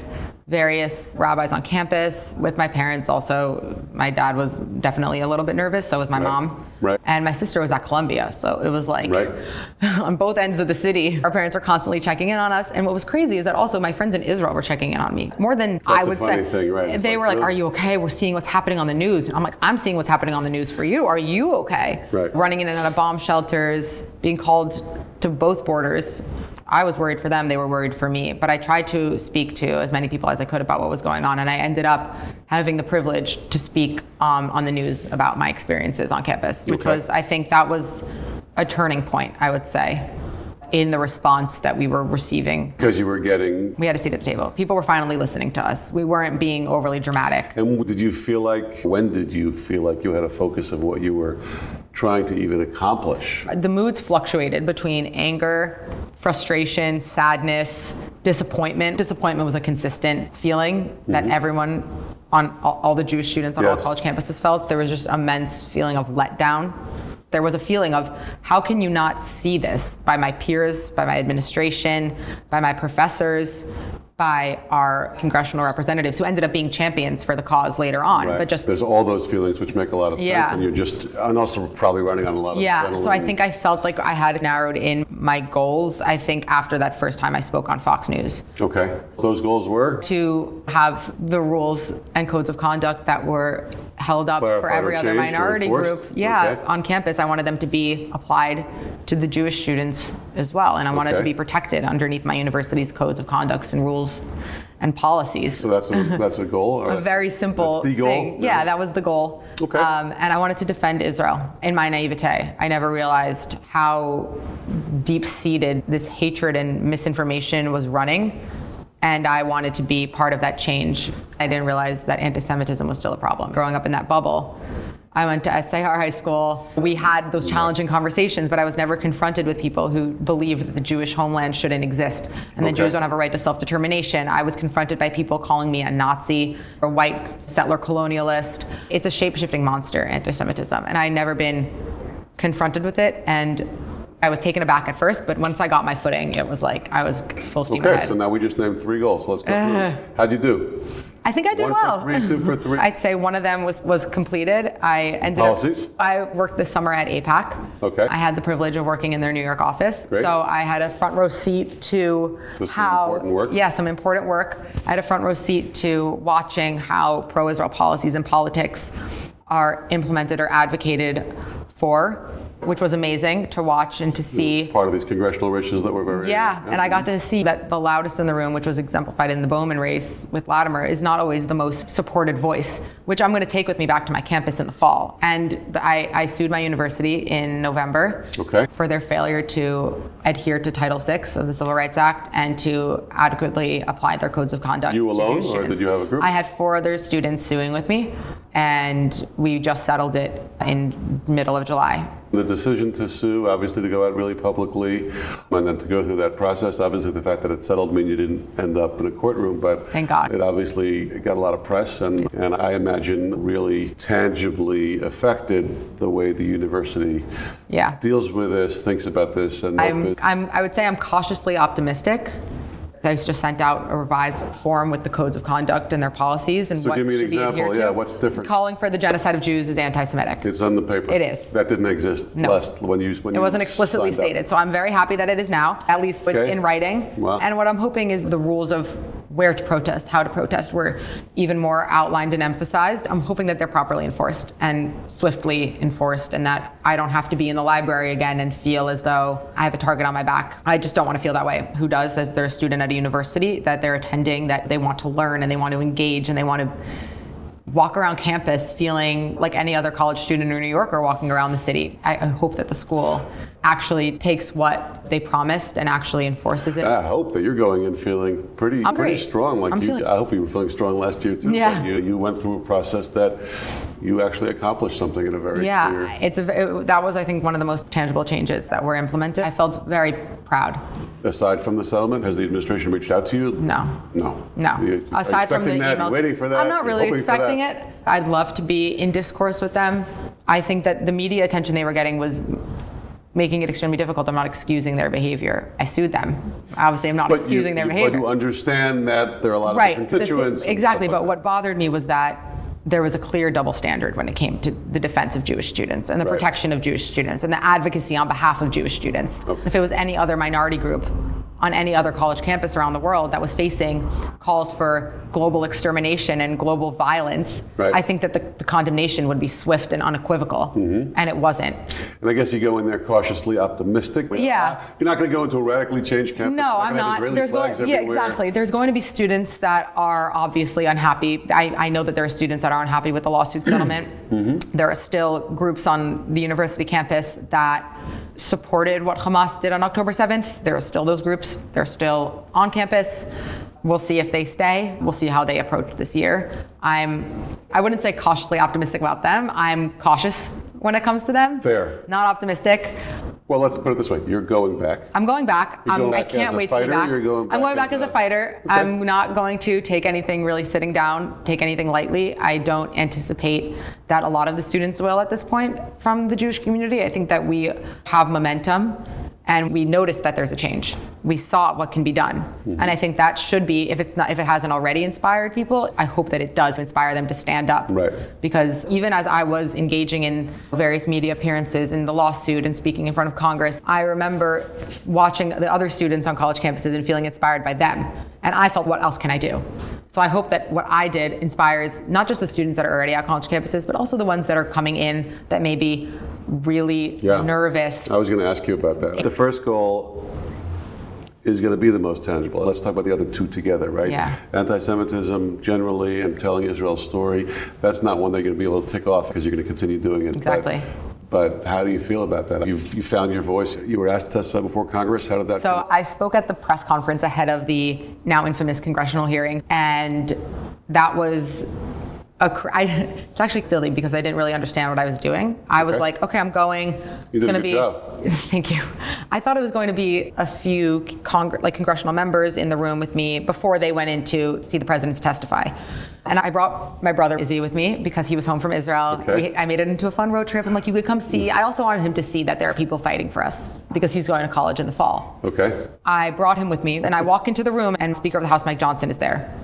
[SPEAKER 2] various rabbis on campus. With my parents also, my dad was definitely a little bit nervous, so was my
[SPEAKER 1] right.
[SPEAKER 2] mom.
[SPEAKER 1] Right.
[SPEAKER 2] And my sister was at Columbia, so it was like
[SPEAKER 1] right.
[SPEAKER 2] on both ends of the city, our parents were constantly checking in on us. And what was crazy is that also my friends in Israel were checking in on me more than
[SPEAKER 1] That's
[SPEAKER 2] I would
[SPEAKER 1] a funny
[SPEAKER 2] say.
[SPEAKER 1] Thing, right?
[SPEAKER 2] They
[SPEAKER 1] like,
[SPEAKER 2] were like,
[SPEAKER 1] really?
[SPEAKER 2] "Are you okay? We're seeing what's happening on the news." And I'm like, "I'm seeing what's happening on the news for you. Are you okay?"
[SPEAKER 1] Right.
[SPEAKER 2] Running in and out of bomb shelters, being called to both borders. I was worried for them, they were worried for me, but I tried to speak to as many people as I could about what was going on, and I ended up having the privilege to speak um, on the news about my experiences on campus, which
[SPEAKER 1] okay.
[SPEAKER 2] was, I think that was a turning point, I would say, in the response that we were receiving.
[SPEAKER 1] Because you were getting...
[SPEAKER 2] We had a seat at the table. People were finally listening to us. We weren't being overly dramatic.
[SPEAKER 1] And did you feel like, when did you feel like you had a focus of what you were trying to even accomplish?
[SPEAKER 2] The moods fluctuated between anger, frustration, sadness, disappointment. Disappointment was a consistent feeling mm-hmm. that everyone on all, all the Jewish students on
[SPEAKER 1] yes.
[SPEAKER 2] all college campuses felt. There was just immense feeling of letdown. There was a feeling of, how can you not see this by my peers, by my administration, by my professors, by our congressional representatives who ended up being champions for the cause later on.
[SPEAKER 1] Right.
[SPEAKER 2] But just
[SPEAKER 1] there's all those feelings which make a lot of sense,
[SPEAKER 2] yeah.
[SPEAKER 1] and you're just, and also probably running on a lot of
[SPEAKER 2] yeah.
[SPEAKER 1] adrenaline.
[SPEAKER 2] So I think I felt like I had narrowed in my goals. I think after that first time I spoke on Fox News.
[SPEAKER 1] Okay, those goals were
[SPEAKER 2] to have the rules and codes of conduct that were held up
[SPEAKER 1] Clarified
[SPEAKER 2] for every other minority group. Yeah,
[SPEAKER 1] okay.
[SPEAKER 2] on campus, I wanted them to be applied to the Jewish students as well, and I wanted
[SPEAKER 1] okay.
[SPEAKER 2] to be protected underneath my university's codes of conduct and rules and policies.
[SPEAKER 1] So that's a, that's a goal? Or
[SPEAKER 2] a very simple
[SPEAKER 1] that's the goal?
[SPEAKER 2] thing. Yeah, that was the goal.
[SPEAKER 1] Okay.
[SPEAKER 2] Um, and I wanted to defend Israel. In my naivete, I never realized how deep-seated this hatred and misinformation was running. And I wanted to be part of that change. I didn't realize that anti-Semitism was still a problem. Growing up in that bubble, I went to S A R High School. We had those challenging conversations, but I was never confronted with people who believed that the Jewish homeland shouldn't exist and
[SPEAKER 1] okay.
[SPEAKER 2] that Jews don't have a right to self-determination. I was confronted by people calling me a Nazi, a white settler colonialist. It's a shape-shifting monster, anti-Semitism, and I'd never been confronted with it. And I was taken aback at first, but once I got my footing, it was like I was full steam
[SPEAKER 1] okay,
[SPEAKER 2] ahead.
[SPEAKER 1] Okay, so now we just named three goals. So let's go
[SPEAKER 2] uh,
[SPEAKER 1] through. How'd you do?
[SPEAKER 2] I think I did
[SPEAKER 1] one
[SPEAKER 2] well.
[SPEAKER 1] One for three, two for three.
[SPEAKER 2] I'd say one of them was, was completed. I ended
[SPEAKER 1] Policies?
[SPEAKER 2] up, I worked this summer at AIPAC.
[SPEAKER 1] Okay.
[SPEAKER 2] I had the privilege of working in their New York office.
[SPEAKER 1] Great.
[SPEAKER 2] So I had a front row seat to
[SPEAKER 1] This
[SPEAKER 2] how,
[SPEAKER 1] some important work?
[SPEAKER 2] yeah, some important work. I had a front row seat to watching how pro-Israel policies and politics are implemented or advocated for, which was amazing to watch and to see.
[SPEAKER 1] Part of these congressional races that were very...
[SPEAKER 2] Yeah, and I got to see that the loudest in the room, which was exemplified in the Bowman race with Latimer, is not always the most supported voice, which I'm going to take with me back to my campus in the fall. And the, I, I sued my university in November
[SPEAKER 1] okay.
[SPEAKER 2] for their failure to adhere to Title six of the Civil Rights Act and to adequately apply their codes of conduct.
[SPEAKER 1] You alone,
[SPEAKER 2] to
[SPEAKER 1] or
[SPEAKER 2] students.
[SPEAKER 1] did you have a group?
[SPEAKER 2] I had four other students suing with me, and we just settled it in middle of July.
[SPEAKER 1] The decision to sue, obviously to go out really publicly, and then to go through that process, obviously the fact that it settled means you didn't end up in a courtroom, but
[SPEAKER 2] Thank God.
[SPEAKER 1] It obviously got a lot of press, and, and I imagine really tangibly affected the way the university
[SPEAKER 2] yeah.
[SPEAKER 1] deals with this, thinks about this. And
[SPEAKER 2] I'm, I'm, I would say I'm cautiously optimistic. I just sent out a revised form with the codes of conduct and their policies and
[SPEAKER 1] so
[SPEAKER 2] what
[SPEAKER 1] give me an
[SPEAKER 2] should be
[SPEAKER 1] example.
[SPEAKER 2] adhered
[SPEAKER 1] Yeah,
[SPEAKER 2] to.
[SPEAKER 1] what's different?
[SPEAKER 2] Calling for the genocide of Jews is anti-Semitic.
[SPEAKER 1] It's on the paper.
[SPEAKER 2] It is.
[SPEAKER 1] That didn't exist
[SPEAKER 2] No.
[SPEAKER 1] last when you when
[SPEAKER 2] It
[SPEAKER 1] you
[SPEAKER 2] wasn't explicitly
[SPEAKER 1] signed up.
[SPEAKER 2] stated, so I'm very happy that it is now. At least it's
[SPEAKER 1] Okay.
[SPEAKER 2] in writing.
[SPEAKER 1] Wow.
[SPEAKER 2] And what I'm hoping is the rules of where to protest, how to protest, were even more outlined and emphasized. I'm hoping that they're properly enforced and swiftly enforced, and that I don't have to be in the library again and feel as though I have a target on my back. I just don't want to feel that way. Who does if they're a student at a university, that they're attending, that they want to learn and they want to engage and they want to walk around campus feeling like any other college student in New York or walking around the city. I, I hope that the school actually takes what they promised and actually enforces it.
[SPEAKER 1] I hope that you're going in feeling pretty
[SPEAKER 2] I'm
[SPEAKER 1] pretty
[SPEAKER 2] great.
[SPEAKER 1] strong. Like
[SPEAKER 2] I'm
[SPEAKER 1] you,
[SPEAKER 2] feeling-
[SPEAKER 1] I hope you were feeling strong last year too.
[SPEAKER 2] Yeah.
[SPEAKER 1] But you, you went through a process that you actually accomplished something in a very
[SPEAKER 2] Yeah,
[SPEAKER 1] clear.
[SPEAKER 2] it's a, it, that was, I think, one of the most tangible changes that were implemented. I felt very proud.
[SPEAKER 1] Aside from the settlement, has the administration reached out to you?
[SPEAKER 2] No.
[SPEAKER 1] No.
[SPEAKER 2] No.
[SPEAKER 1] You- are
[SPEAKER 2] Aside
[SPEAKER 1] you
[SPEAKER 2] from the
[SPEAKER 1] expecting that?
[SPEAKER 2] emails,
[SPEAKER 1] You're waiting for that.
[SPEAKER 2] I'm not
[SPEAKER 1] You're
[SPEAKER 2] really
[SPEAKER 1] hoping for
[SPEAKER 2] expecting
[SPEAKER 1] that.
[SPEAKER 2] it. I'd love to be in discourse with them. I think that the media attention they were getting was making it extremely difficult. I'm not excusing their behavior. I sued them. Obviously, I'm not
[SPEAKER 1] but
[SPEAKER 2] excusing
[SPEAKER 1] you,
[SPEAKER 2] their
[SPEAKER 1] you,
[SPEAKER 2] behavior.
[SPEAKER 1] But you understand that there are a lot of
[SPEAKER 2] right.
[SPEAKER 1] different constituents.
[SPEAKER 2] Th- exactly,
[SPEAKER 1] and stuff
[SPEAKER 2] but
[SPEAKER 1] like
[SPEAKER 2] what bothered me was that there was a clear double standard when it came to the defense of Jewish students and the
[SPEAKER 1] right.
[SPEAKER 2] protection of Jewish students and the advocacy on behalf of Jewish students.
[SPEAKER 1] Okay.
[SPEAKER 2] If it was any other minority group on any other college campus around the world that was facing calls for global extermination and global violence,
[SPEAKER 1] right.
[SPEAKER 2] I think that the, the condemnation would be swift and unequivocal, mm-hmm. and it wasn't.
[SPEAKER 1] And I guess you go in there cautiously optimistic.
[SPEAKER 2] Yeah.
[SPEAKER 1] You're not going to go into a radically changed campus.
[SPEAKER 2] No,
[SPEAKER 1] You're
[SPEAKER 2] I'm
[SPEAKER 1] not.
[SPEAKER 2] not.
[SPEAKER 1] There's
[SPEAKER 2] going, yeah,
[SPEAKER 1] everywhere.
[SPEAKER 2] exactly. There's going to be students that are obviously unhappy. I, I know that there are students that are unhappy with the lawsuit settlement. Mm-hmm. There are still groups on the university campus that supported what Hamas did on October seventh. There are still those groups. They're still on campus. We'll see if they stay. We'll see how they approach this year. I'm, I wouldn't say cautiously optimistic about them. I'm cautious when it comes to them.
[SPEAKER 1] Fair.
[SPEAKER 2] Not optimistic.
[SPEAKER 1] Well, let's put it this way. You're going back.
[SPEAKER 2] I'm going back.
[SPEAKER 1] You're going
[SPEAKER 2] I'm,
[SPEAKER 1] back
[SPEAKER 2] I can't
[SPEAKER 1] as a
[SPEAKER 2] wait
[SPEAKER 1] fighter,
[SPEAKER 2] to be back.
[SPEAKER 1] You're going back
[SPEAKER 2] I'm going
[SPEAKER 1] as
[SPEAKER 2] back as a,
[SPEAKER 1] a
[SPEAKER 2] fighter.
[SPEAKER 1] Okay.
[SPEAKER 2] I'm not going to take anything really sitting down, take anything lightly. I don't anticipate that a lot of the students will at this point from the Jewish community. I think that we have momentum. And we noticed that there's a change. We saw what can be done. Mm-hmm. And I think that should be, if it's not, if it hasn't already inspired people, I hope that it does inspire them to stand up.
[SPEAKER 1] Right.
[SPEAKER 2] Because even as I was engaging in various media appearances in the lawsuit and speaking in front of Congress, I remember watching the other students on college campuses and feeling inspired by them. And I felt, what else can I do? So I hope that what I did inspires not just the students that are already at college campuses, but also the ones that are coming in that may be really
[SPEAKER 1] yeah.
[SPEAKER 2] nervous.
[SPEAKER 1] I was going to ask you about that. The first goal is going to be the most tangible. Let's talk about the other two together, right?
[SPEAKER 2] Yeah.
[SPEAKER 1] Anti-Semitism generally and telling Israel's story, that's not one they're going to be able to tick off because you're going to continue doing it.
[SPEAKER 2] Exactly.
[SPEAKER 1] But, but how do you feel about that? You've you found your voice. You were asked to testify before Congress. How did that
[SPEAKER 2] So
[SPEAKER 1] come?
[SPEAKER 2] I spoke at the press conference ahead of the now infamous congressional hearing, and that was A, I, it's actually silly because I didn't really understand what I was doing. I was
[SPEAKER 1] okay.
[SPEAKER 2] like, okay, I'm going.
[SPEAKER 1] You
[SPEAKER 2] It's
[SPEAKER 1] did
[SPEAKER 2] going
[SPEAKER 1] a
[SPEAKER 2] to
[SPEAKER 1] good
[SPEAKER 2] be.
[SPEAKER 1] job.
[SPEAKER 2] Thank you. I thought it was going to be a few congr- like congressional members in the room with me before they went in to see the presidents testify. And I brought my brother Izzy with me because he was home from Israel.
[SPEAKER 1] Okay.
[SPEAKER 2] We, I made it into a fun road trip. I'm like, you could come see. I also wanted him to see that there are people fighting for us because he's going to college in the fall.
[SPEAKER 1] Okay.
[SPEAKER 2] I brought him with me, and I walk into the room, and Speaker of the House Mike Johnson is there,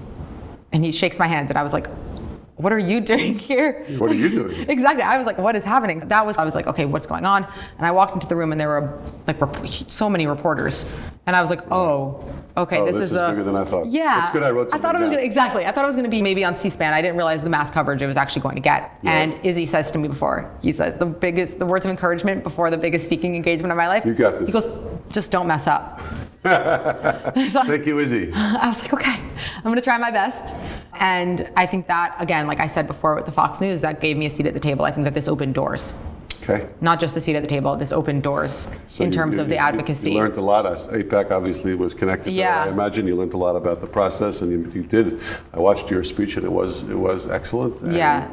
[SPEAKER 2] and he shakes my hand, and I was like, what are you doing here?
[SPEAKER 1] What are you doing?
[SPEAKER 2] Exactly. I was like, what is happening? That was, I was like, okay, what's going on? And I walked into the room and there were like rep- so many reporters. And I was like, oh, okay,
[SPEAKER 1] oh,
[SPEAKER 2] this,
[SPEAKER 1] this
[SPEAKER 2] is,
[SPEAKER 1] is
[SPEAKER 2] a,
[SPEAKER 1] bigger than I thought.
[SPEAKER 2] Yeah.
[SPEAKER 1] It's good I wrote
[SPEAKER 2] I
[SPEAKER 1] something
[SPEAKER 2] thought it was
[SPEAKER 1] down.
[SPEAKER 2] going to, exactly. I thought it was going to be maybe on C-SPAN. I didn't realize the mass coverage it was actually going to get.
[SPEAKER 1] Yeah.
[SPEAKER 2] And Izzy says to me before, he says the biggest, the words of encouragement before the biggest speaking engagement of my life.
[SPEAKER 1] You got this.
[SPEAKER 2] He goes, just don't mess up. So
[SPEAKER 1] Thank you, Izzy.
[SPEAKER 2] I was like, okay, I'm going to try my best. And I think that, again, like I said before with the Fox News, that gave me a seat at the table. I think that this opened doors.
[SPEAKER 1] Okay.
[SPEAKER 2] Not just a seat at the table, this opened doors
[SPEAKER 1] So
[SPEAKER 2] in
[SPEAKER 1] you-
[SPEAKER 2] terms
[SPEAKER 1] you-
[SPEAKER 2] of the
[SPEAKER 1] you-
[SPEAKER 2] advocacy.
[SPEAKER 1] You learned a lot. Us- AIPAC obviously was connected to
[SPEAKER 2] Yeah.
[SPEAKER 1] that. I imagine you learned a lot about the process, and you, you did. I watched your speech, and it was it was excellent. And,
[SPEAKER 2] Yeah.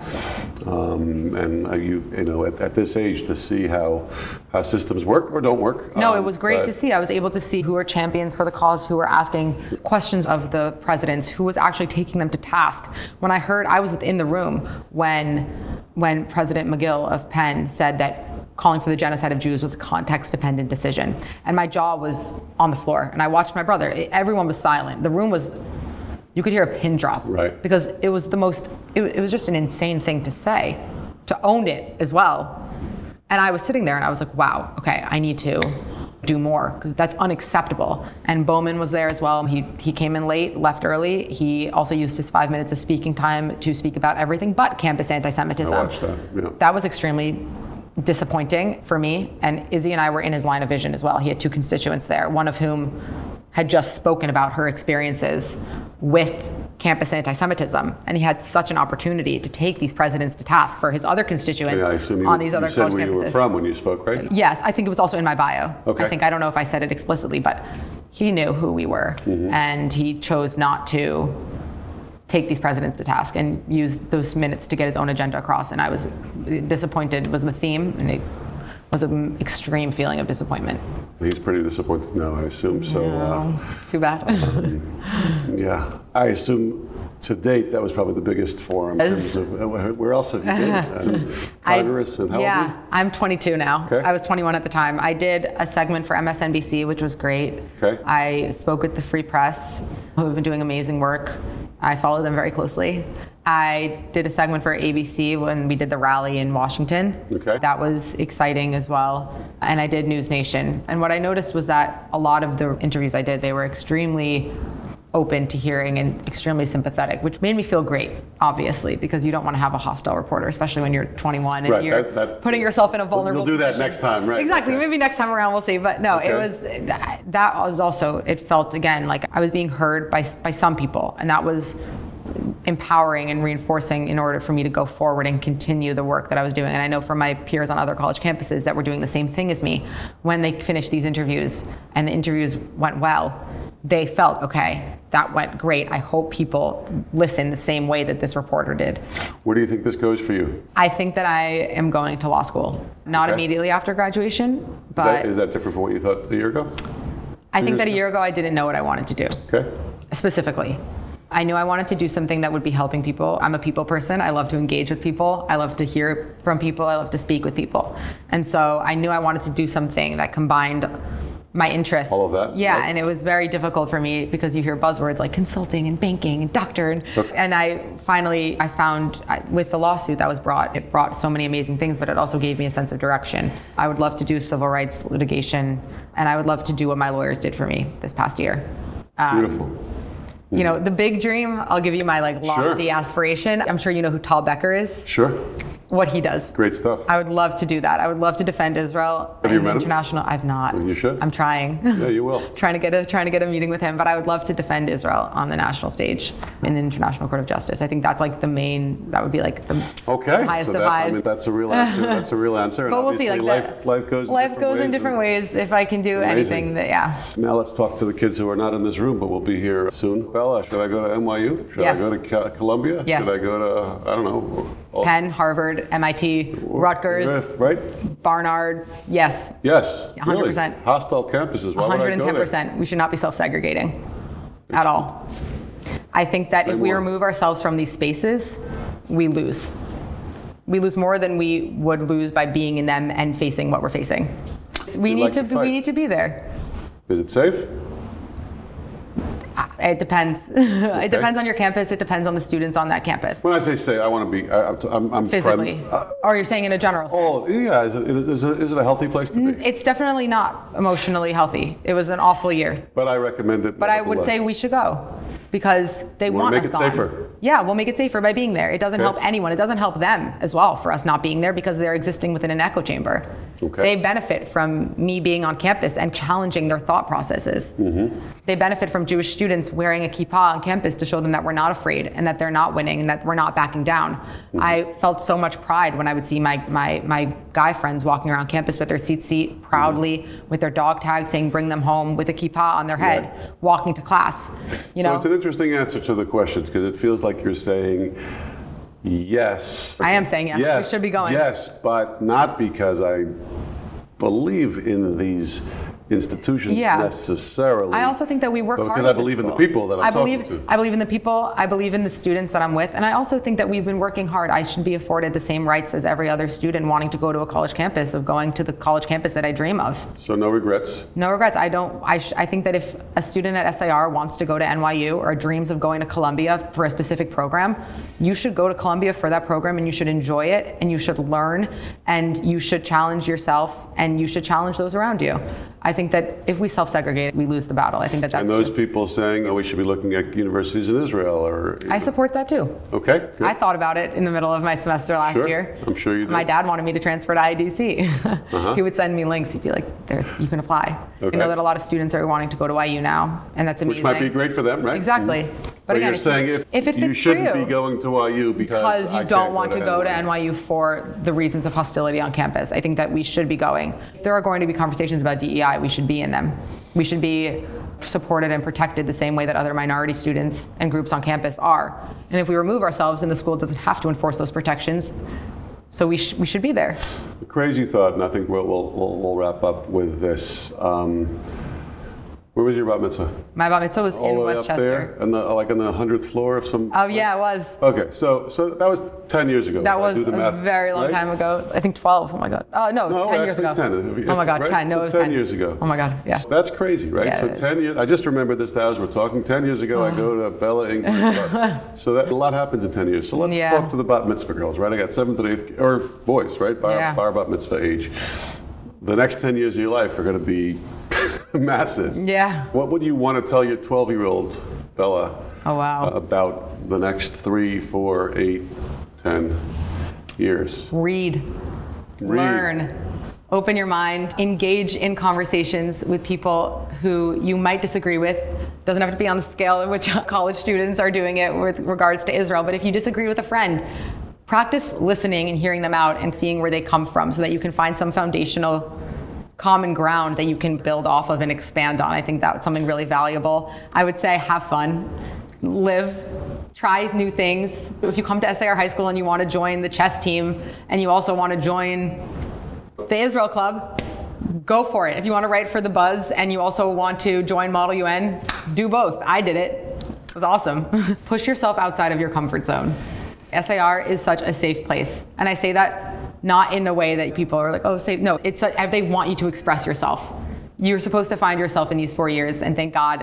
[SPEAKER 1] Um, and uh, you you know at, at this age to see how how systems work or don't work.
[SPEAKER 2] No,
[SPEAKER 1] um,
[SPEAKER 2] it was great
[SPEAKER 1] but-
[SPEAKER 2] to see. I was able to see who are champions for the cause, who were asking questions of the presidents, who was actually taking them to task. When I heard, I was in the room when when President McGill of Penn said that calling for the genocide of Jews was a context-dependent decision. And my jaw was on the floor. And I watched my brother. Everyone was silent. The room was, you could hear a pin drop.
[SPEAKER 1] Right.
[SPEAKER 2] Because it was the most, it, it was just an insane thing to say, to own it as well. And I was sitting there and I was like, wow, okay, I need to do more because that's unacceptable. And Bowman was there as well. He he came in late, left early. He also used his five minutes of speaking time to speak about everything but campus anti-Semitism.
[SPEAKER 1] I watched that, yeah.
[SPEAKER 2] That was extremely disappointing for me. And Izzy and I were in his line of vision as well. He had two constituents there, one of whom had just spoken about her experiences with campus anti-Semitism. And he had such an opportunity to take these presidents to task for his other constituents
[SPEAKER 1] Yeah, I assume you,
[SPEAKER 2] on these
[SPEAKER 1] you
[SPEAKER 2] other
[SPEAKER 1] said
[SPEAKER 2] college
[SPEAKER 1] where
[SPEAKER 2] campuses.
[SPEAKER 1] you were from when you spoke, right?
[SPEAKER 2] Yes, I think it was also in my bio.
[SPEAKER 1] Okay.
[SPEAKER 2] I think, I don't know if I said it explicitly, but he knew who we were.
[SPEAKER 1] Mm-hmm.
[SPEAKER 2] And he chose not to take these presidents to task and use those minutes to get his own agenda across. And I was disappointed was the theme, and it was an extreme feeling of disappointment.
[SPEAKER 1] He's pretty disappointed now, I assume. So, uh,
[SPEAKER 2] Too bad.
[SPEAKER 1] yeah, I assume to date, that was probably the biggest forum. In terms of, uh, where else have you been? Uh, Congress
[SPEAKER 2] I,
[SPEAKER 1] and how
[SPEAKER 2] yeah,
[SPEAKER 1] old are you?
[SPEAKER 2] I'm twenty-two now.
[SPEAKER 1] Okay.
[SPEAKER 2] I was twenty-one at the time. I did a segment for M S N B C, which was great.
[SPEAKER 1] Okay.
[SPEAKER 2] I spoke with the Free Press, who have been doing amazing work. I follow them very closely. I did a segment for A B C when we did the rally in Washington.
[SPEAKER 1] Okay.
[SPEAKER 2] That was exciting as well. And I did News Nation. And what I noticed was that a lot of the interviews I did, they were extremely open to hearing and extremely sympathetic, which made me feel great, obviously, because you don't want to have a hostile reporter, especially when you're twenty-one and
[SPEAKER 1] Right,
[SPEAKER 2] you're
[SPEAKER 1] that- that's-
[SPEAKER 2] putting yourself in a vulnerable
[SPEAKER 1] We'll do that
[SPEAKER 2] position.
[SPEAKER 1] next time, right?
[SPEAKER 2] Exactly.
[SPEAKER 1] Okay.
[SPEAKER 2] Maybe next time around we'll see. But no,
[SPEAKER 1] Okay.
[SPEAKER 2] it was that, that was also, it felt again like I was being heard by by some people, and that was empowering and reinforcing in order for me to go forward and continue the work that I was doing. And I know from my peers on other college campuses that were doing the same thing as me, when they finished these interviews and the interviews went well, they felt, okay, that went great. I hope people listen the same way that this reporter did.
[SPEAKER 1] Where do you think this goes for you?
[SPEAKER 2] I think that I am going to law school, not
[SPEAKER 1] Okay.
[SPEAKER 2] immediately after graduation,
[SPEAKER 1] Is
[SPEAKER 2] but
[SPEAKER 1] that, is that different from what you thought a year ago?
[SPEAKER 2] I think
[SPEAKER 1] years
[SPEAKER 2] that a
[SPEAKER 1] ago?
[SPEAKER 2] year ago I didn't know what I wanted to do.
[SPEAKER 1] Okay.
[SPEAKER 2] Specifically, I knew I wanted to do something that would be helping people. I'm a people person. I love to engage with people. I love to hear from people. I love to speak with people. And so I knew I wanted to do something that combined my interests.
[SPEAKER 1] All of that?
[SPEAKER 2] Yeah,
[SPEAKER 1] Right.
[SPEAKER 2] and it was very difficult for me because you hear buzzwords like consulting and banking and doctor. And,
[SPEAKER 1] Okay.
[SPEAKER 2] and I finally, I found I, with the lawsuit that was brought, it brought so many amazing things, but it also gave me a sense of direction. I would love to do civil rights litigation, and I would love to do what my lawyers did for me this past year. Um,
[SPEAKER 1] Beautiful.
[SPEAKER 2] You know, the big dream, I'll give you my like lofty
[SPEAKER 1] Sure.
[SPEAKER 2] aspiration. I'm sure you know who Tal Becker is,
[SPEAKER 1] Sure.
[SPEAKER 2] what he does.
[SPEAKER 1] Great stuff.
[SPEAKER 2] I would love to do that. I would love to defend Israel.
[SPEAKER 1] Have you
[SPEAKER 2] in
[SPEAKER 1] met him?
[SPEAKER 2] international. I've not.
[SPEAKER 1] You should.
[SPEAKER 2] I'm trying.
[SPEAKER 1] Yeah, you will.
[SPEAKER 2] trying to get a trying to get a meeting with him, but I would love to defend Israel on the national stage in the International Court of Justice. I think that's like the main. That would be like the
[SPEAKER 1] Okay.
[SPEAKER 2] highest
[SPEAKER 1] so
[SPEAKER 2] of
[SPEAKER 1] that, I
[SPEAKER 2] highs.
[SPEAKER 1] mean, that's a real answer. That's a real answer. And
[SPEAKER 2] But we'll see.
[SPEAKER 1] obviously
[SPEAKER 2] Like
[SPEAKER 1] life,
[SPEAKER 2] that-
[SPEAKER 1] life goes. in
[SPEAKER 2] life
[SPEAKER 1] different
[SPEAKER 2] goes
[SPEAKER 1] ways
[SPEAKER 2] in different
[SPEAKER 1] and-
[SPEAKER 2] ways. If I can do
[SPEAKER 1] Amazing.
[SPEAKER 2] anything, that yeah.
[SPEAKER 1] Now let's talk to the kids who are not in this room, but will be here soon. Bella, should I go to N Y U? Should
[SPEAKER 2] Yes.
[SPEAKER 1] I go to Ca- Columbia?
[SPEAKER 2] Yes.
[SPEAKER 1] Should I go to, I don't know. all-
[SPEAKER 2] Penn, Harvard, M I T, Rutgers,
[SPEAKER 1] Right?
[SPEAKER 2] Barnard. Yes.
[SPEAKER 1] Yes.
[SPEAKER 2] one hundred percent.
[SPEAKER 1] Really? Hostile campuses. Why would I go
[SPEAKER 2] one hundred ten
[SPEAKER 1] there?
[SPEAKER 2] percent. We should not be self-segregating at all. I think that
[SPEAKER 1] Say
[SPEAKER 2] if we
[SPEAKER 1] more.
[SPEAKER 2] remove ourselves from these spaces, we lose. We lose more than we would lose by being in them and facing what we're facing. We
[SPEAKER 1] you
[SPEAKER 2] need
[SPEAKER 1] like
[SPEAKER 2] to
[SPEAKER 1] to fight.
[SPEAKER 2] we need to be there.
[SPEAKER 1] Is it safe?
[SPEAKER 2] It depends. It depends on your campus. It depends on the students on that campus.
[SPEAKER 1] When I say safe, I want to be. I, I'm, I'm
[SPEAKER 2] Physically.
[SPEAKER 1] prim- uh,
[SPEAKER 2] Or you're saying in a general sense?
[SPEAKER 1] oh, yeah. Is it, is, it, is it a healthy place to be?
[SPEAKER 2] It's definitely not emotionally healthy. It was an awful year.
[SPEAKER 1] But I recommend it.
[SPEAKER 2] But I would say we should go because they
[SPEAKER 1] wanna
[SPEAKER 2] want
[SPEAKER 1] make
[SPEAKER 2] us
[SPEAKER 1] it
[SPEAKER 2] gone.
[SPEAKER 1] safer.
[SPEAKER 2] Yeah, we'll make it safer by being there. It doesn't
[SPEAKER 1] Okay.
[SPEAKER 2] help anyone. It doesn't help them as well for us not being there because they're existing within an echo chamber.
[SPEAKER 1] Okay.
[SPEAKER 2] They benefit from me being on campus and challenging their thought processes.
[SPEAKER 1] Mm-hmm.
[SPEAKER 2] They benefit from Jewish students wearing a kippah on campus to show them that we're not afraid and that they're not winning and that we're not backing down.
[SPEAKER 1] Mm-hmm.
[SPEAKER 2] I felt so much pride when I would see my, my, my guy friends walking around campus with their seat seat proudly,
[SPEAKER 1] Mm-hmm.
[SPEAKER 2] with their dog tag saying bring them home, with a kippah on their head,
[SPEAKER 1] Right.
[SPEAKER 2] walking to class. You
[SPEAKER 1] So
[SPEAKER 2] know,
[SPEAKER 1] it's an interesting answer to the question because it feels like you're saying yes.
[SPEAKER 2] I am saying yes, we should be going.
[SPEAKER 1] Yes, but not because I believe in these institutions
[SPEAKER 2] Yeah.
[SPEAKER 1] necessarily.
[SPEAKER 2] I also think that we work
[SPEAKER 1] but
[SPEAKER 2] hard
[SPEAKER 1] because
[SPEAKER 2] at
[SPEAKER 1] I
[SPEAKER 2] this
[SPEAKER 1] believe in the
[SPEAKER 2] school.
[SPEAKER 1] people that I'm
[SPEAKER 2] I believe,
[SPEAKER 1] talking to.
[SPEAKER 2] I believe in the people. I believe in the students that I'm with, and I also think that we've been working hard. I should be afforded the same rights as every other student wanting to go to a college campus, of going to the college campus that I dream of.
[SPEAKER 1] So no regrets.
[SPEAKER 2] No regrets. I don't. I, sh- I think that if a student at S I R wants to go to N Y U or dreams of going to Columbia for a specific program, you should go to Columbia for that program, and you should enjoy it, and you should learn, and you should challenge yourself, and you should challenge those around you. I think that if we self-segregate, we lose the battle. I think that that's
[SPEAKER 1] And those
[SPEAKER 2] just,
[SPEAKER 1] people saying, oh, we should be looking at universities in Israel or.
[SPEAKER 2] I support that too.
[SPEAKER 1] Okay. Good.
[SPEAKER 2] I thought about it in the middle of my semester last
[SPEAKER 1] Sure.
[SPEAKER 2] year.
[SPEAKER 1] I'm sure you did.
[SPEAKER 2] My dad wanted me to transfer to I D C.
[SPEAKER 1] Uh-huh.
[SPEAKER 2] He would send me links. He'd be like, "There's, you can apply."
[SPEAKER 1] Okay.
[SPEAKER 2] You know that a lot of students are wanting to go to I U now, and that's amazing.
[SPEAKER 1] Which might be great for them, right?
[SPEAKER 2] Exactly.
[SPEAKER 1] But,
[SPEAKER 2] But again,
[SPEAKER 1] you're
[SPEAKER 2] if
[SPEAKER 1] saying
[SPEAKER 2] you-
[SPEAKER 1] if,
[SPEAKER 2] if it
[SPEAKER 1] you
[SPEAKER 2] fits
[SPEAKER 1] shouldn't
[SPEAKER 2] for you,
[SPEAKER 1] be going to I U because,
[SPEAKER 2] because you
[SPEAKER 1] I
[SPEAKER 2] don't
[SPEAKER 1] can't
[SPEAKER 2] want to go to N Y U for the reasons of hostility on campus. I think that we should be going. If there are going to be conversations about D E I, we should be in them. We should be supported and protected the same way that other minority students and groups on campus are. And if we remove ourselves, then the school doesn't have to enforce those protections. So we, sh- we should be there.
[SPEAKER 1] Crazy thought, and I think we'll, we'll, we'll, we'll wrap up with this. Um, Where was your bat mitzvah?
[SPEAKER 2] My bat mitzvah was
[SPEAKER 1] All
[SPEAKER 2] in
[SPEAKER 1] the way
[SPEAKER 2] Westchester.
[SPEAKER 1] up there, and the, like on the hundredth floor of some.
[SPEAKER 2] Oh yeah, it was.
[SPEAKER 1] Okay, so so that was ten years ago.
[SPEAKER 2] That
[SPEAKER 1] I
[SPEAKER 2] was
[SPEAKER 1] do the
[SPEAKER 2] a
[SPEAKER 1] math,
[SPEAKER 2] very long
[SPEAKER 1] right?
[SPEAKER 2] time ago. I think twelve. Oh my god. Oh no,
[SPEAKER 1] No,
[SPEAKER 2] ten years
[SPEAKER 1] actually
[SPEAKER 2] ago.
[SPEAKER 1] ten. If-
[SPEAKER 2] Oh my god,
[SPEAKER 1] right?
[SPEAKER 2] ten. No,
[SPEAKER 1] So
[SPEAKER 2] it was
[SPEAKER 1] ten
[SPEAKER 2] ten
[SPEAKER 1] years ago.
[SPEAKER 2] Oh my god, yeah.
[SPEAKER 1] That's crazy, right?
[SPEAKER 2] Yeah,
[SPEAKER 1] so
[SPEAKER 2] it is.
[SPEAKER 1] ten years. I just remember this now as we're talking. Ten years ago, I go to Bella English Club. So that a lot happens in ten years. So let's
[SPEAKER 2] Yeah.
[SPEAKER 1] talk to the bat mitzvah girls, right? I got seventh and eighth, or boys, right? Bar,
[SPEAKER 2] Yeah.
[SPEAKER 1] bar bat mitzvah age. The next ten years of your life are going to be massive.
[SPEAKER 2] Yeah.
[SPEAKER 1] What would you want to tell your twelve-year-old Bella?
[SPEAKER 2] Oh wow.
[SPEAKER 1] uh, about the next three, four, eight, ten years?
[SPEAKER 2] Read,
[SPEAKER 1] Read.
[SPEAKER 2] learn, open your mind, engage in conversations with people who you might disagree with. Doesn't have to be on the scale in which college students are doing it with regards to Israel, but if you disagree with a friend, practice listening and hearing them out and seeing where they come from so that you can find some foundational common ground that you can build off of and expand on. I think that's something really valuable. I would say have fun, live, try new things. If you come to S A R High School and you want to join the chess team and you also want to join the Israel Club, go for it. If you want to write for the Buzz and you also want to join Model U N, do both. I did it. It was awesome. Push yourself outside of your comfort zone. S A R is such a safe place. And I say that not in a way that people are like, oh, safe. No, it's a, they want you to express yourself. You're supposed to find yourself in these four years, and thank God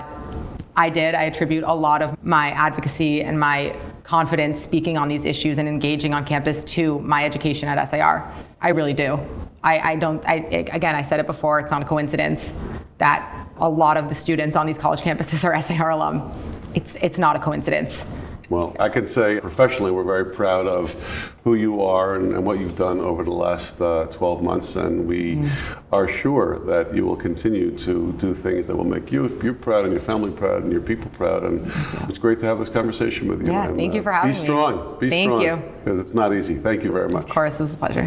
[SPEAKER 2] I did. I attribute a lot of my advocacy and my confidence speaking on these issues and engaging on campus to my education at S A R. I really do. I, I don't, I, again, I said it before, it's not a coincidence that a lot of the students on these college campuses are S A R alum. It's, it's not a coincidence.
[SPEAKER 1] Well, I can say professionally we're very proud of who you are and, and what you've done over the last uh, twelve months, and we mm. are sure that you will continue to do things that will make you, you proud and your family proud and your people proud, and it's great to have this conversation with you.
[SPEAKER 2] Yeah,
[SPEAKER 1] and,
[SPEAKER 2] thank
[SPEAKER 1] uh,
[SPEAKER 2] you for having
[SPEAKER 1] be
[SPEAKER 2] me.
[SPEAKER 1] strong. Be
[SPEAKER 2] thank
[SPEAKER 1] strong.
[SPEAKER 2] you.
[SPEAKER 1] Because it's not easy. Thank you very much.
[SPEAKER 2] Of course, it was a pleasure.